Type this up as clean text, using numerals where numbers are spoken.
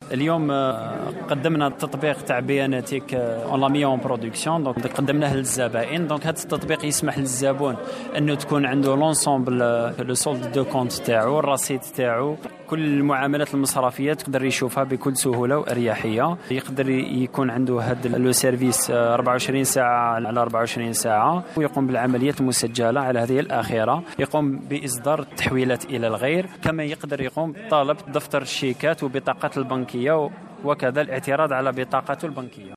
اليوم قدمنا التطبيق تاع بياناتيك اون لا مي اون برودكسيون، دونك قدمناه للزبائن. دونك هذا التطبيق يسمح للزبون انه تكون عنده لونسومبل لو سولد دو كونت تاعو، الرصيد تاعو، كل المعاملات المصرفيه تقدر يشوفها بكل سهوله واريحيه. يقدر يكون عنده هذا لو سيرفيس 24 ساعه على 24 ساعه، ويقوم بالعمليات المسجله على هذه الاخيره. يقوم باصدار التحويلات الى الغير، كما يقدر يقوم بطلب دفتر الشيكات وبطاقات البنكيه، وكذا الاعتراض على بطاقته البنكيه.